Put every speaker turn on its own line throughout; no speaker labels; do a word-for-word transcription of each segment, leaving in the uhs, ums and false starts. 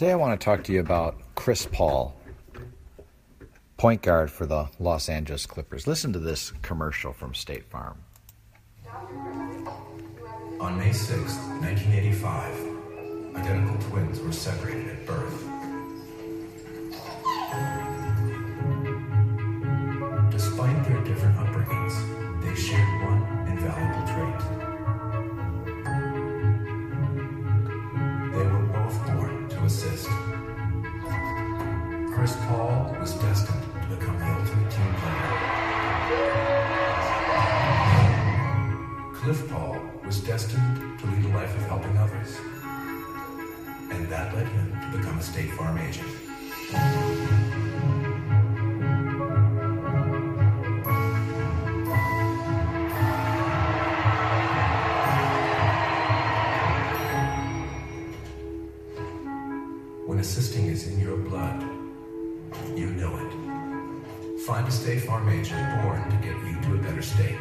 Today I want to talk to you about Chris Paul, point guard for the Los Angeles Clippers. Listen to this commercial from State Farm.
On May sixth, nineteen eighty-five, identical twins were separated at birth. Despite their different upbringings, they shared one invaluable trait. They were both born to assist. Chris Paul was destined to become the ultimate team player. Cliff Paul was destined to lead a life of helping others. And that led him to become a State Farm agent. When assisting is in your blood, you know it. Find a State Farm agent born to get you to a better state.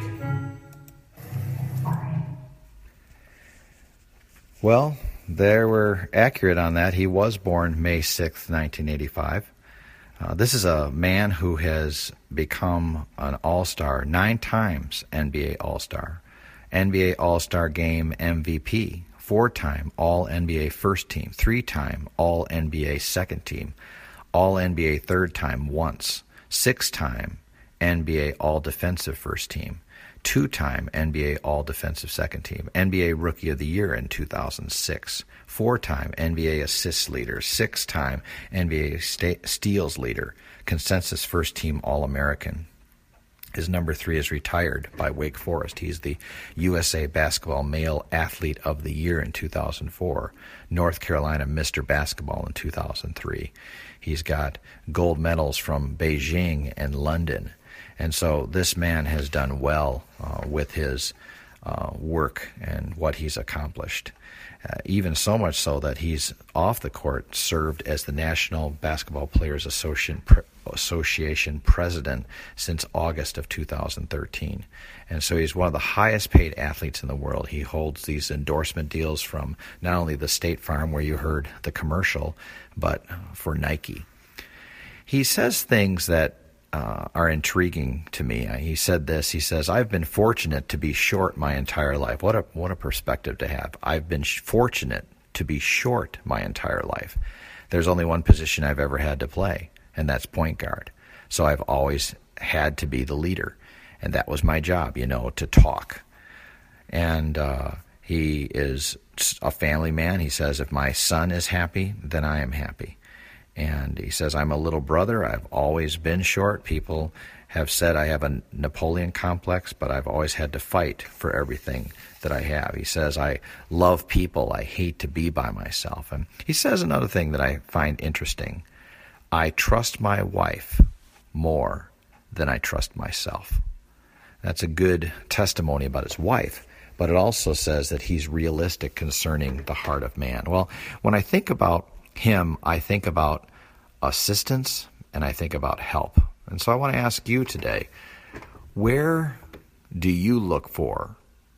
Well, they were accurate on that. He was born May sixth, nineteen eighty-five. Uh, this is a man who has become an all-star, nine times N B A all-star, N B A all-star game M V P, four-time All-N B A first team, three-time All-N B A second team, All-N B A third time once, six-time N B A All-Defensive first team, two-time N B A All-Defensive second team, N B A Rookie of the Year in two thousand six, four-time N B A Assists leader, six-time N B A st- Steals leader, consensus first-team All-American. His number three is retired by Wake Forest. He's the U S A Basketball Male Athlete of the Year in two thousand four, North Carolina Mister Basketball in two thousand three. He's got gold medals from Beijing and London. And so this man has done well uh, with his uh, work and what he's accomplished. Uh, even so much so that he's off the court served as the National Basketball Players Association, Pre- Association president since August of two thousand thirteen. And so he's one of the highest paid athletes in the world. He holds these endorsement deals from not only the State Farm where you heard the commercial, but for Nike. He says things that Uh, are intriguing to me. Uh, he said this. He says, "I've been fortunate to be short my entire life." What a what a perspective to have. I've been sh- fortunate to be short my entire life. There's only one position I've ever had to play, and that's point guard. So I've always had to be the leader, and that was my job, you know, to talk. And uh, he is a family man. He says, if my son is happy, then I am happy. And he says, I'm a little brother. I've always been short. People have said I have a Napoleon complex, but I've always had to fight for everything that I have. He says, I love people. I hate to be by myself. And he says another thing that I find interesting. I trust my wife more than I trust myself. That's a good testimony about his wife, but it also says that he's realistic concerning the heart of man. Well, when I think about him, I think about assistance and I think about help. And so I want to ask you today, where do you look for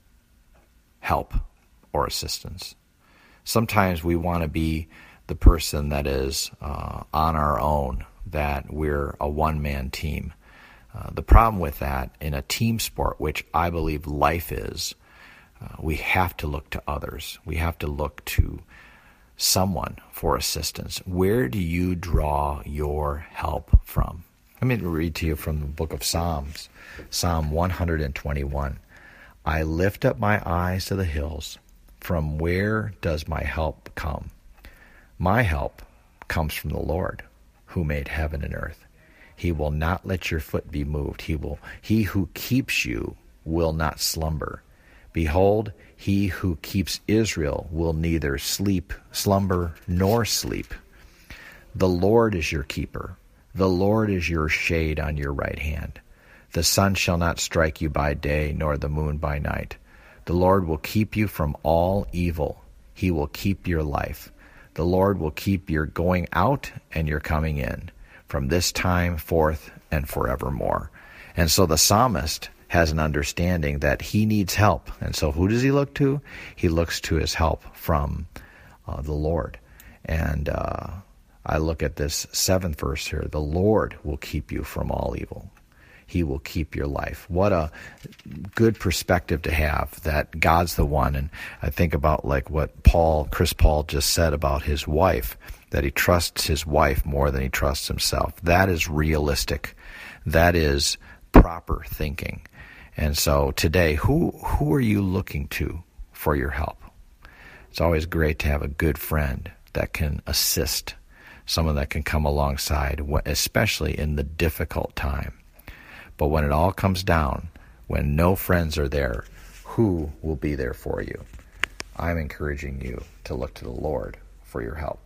help or assistance? Sometimes we want to be the person that is uh, on our own, that we're a one-man team. Uh, the problem with that in a team sport, which I believe life is, uh, we have to look to others. We have to look to someone for assistance. Where do you draw your help from? Let me read to you from the book of Psalms, Psalm one twenty-one. I lift up my eyes to the hills. From where does my help come? My help comes from the Lord, who made heaven and earth. He will not let your foot be moved. He will. He who keeps you will not slumber. Behold, he who keeps Israel will neither sleep, slumber, nor sleep. The Lord is your keeper. The Lord is your shade on your right hand. The sun shall not strike you by day, nor the moon by night. The Lord will keep you from all evil. He will keep your life. The Lord will keep your going out and your coming in, from this time forth and forevermore. And so the psalmist has an understanding that he needs help. And so who does he look to? He looks to his help from uh, the Lord. And uh, I look at this seventh verse here. The Lord will keep you from all evil. He will keep your life. What a good perspective to have, that God's the one. And I think about like what Paul, Chris Paul just said about his wife, that he trusts his wife more than he trusts himself. That is realistic. That is proper thinking. And so today, who who are you looking to for your help? It's always great to have a good friend that can assist, someone that can come alongside, especially in the difficult time. But when it all comes down, when no friends are there, who will be there for you? I'm encouraging you to look to the Lord for your help.